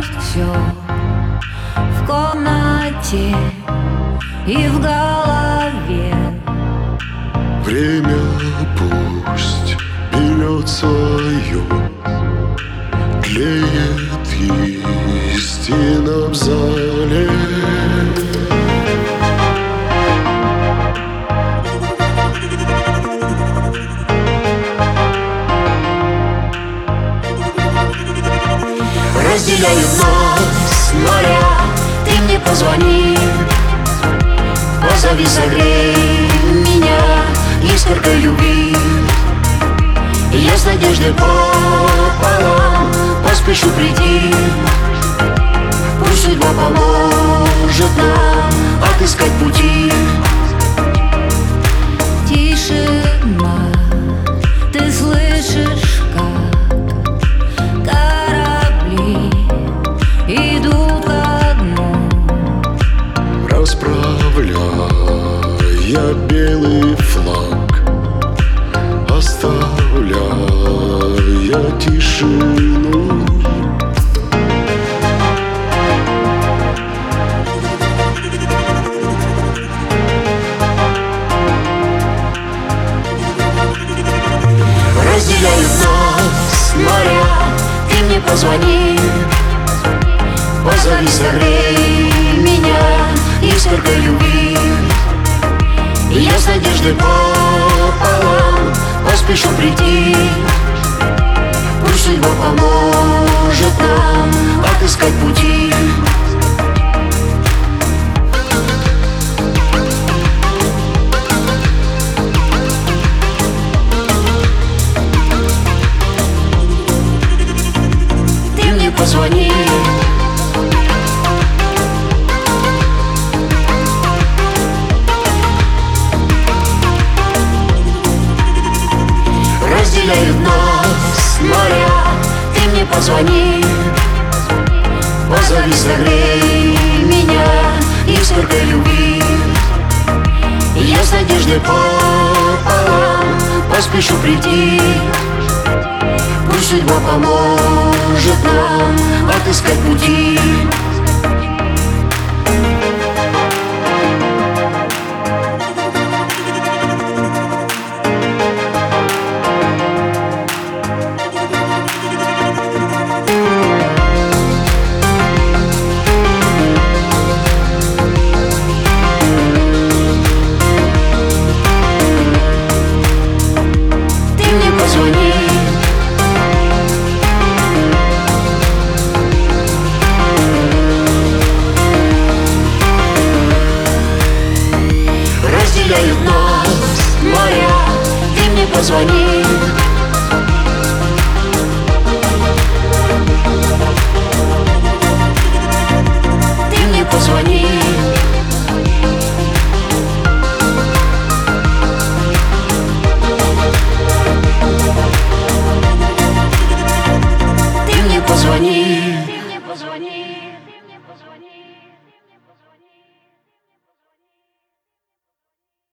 все в комнате и в голове. Время пусть берет свое, тлеет истина в зале. Разделяют нас моря, ты мне позвони, позови, согрей меня искоркой любви. И я с надеждой пополам поспешу прийти. Пусть судьба поможет нам отыскать пути. Тишина, ты слышишь, как корабли идут ко дну, Расправляя белый флаг, оставляя тишину. разделяют нас моря, ты мне позвони, позови, согрей меня искоркой любви. И я с надеждой пополам поспешу прийти. Пусть судьба поможет нам отыскать пути. Ты мне позвони, разделяют нас моря, ты мне позвони, позови, согрей меня искоркой любви. И я с надеждой пополам поспешу прийти. Пусть судьба поможет нам отыскать пути. Позвони, разделяют нас моря, ты мне позвони, ты мне позвони.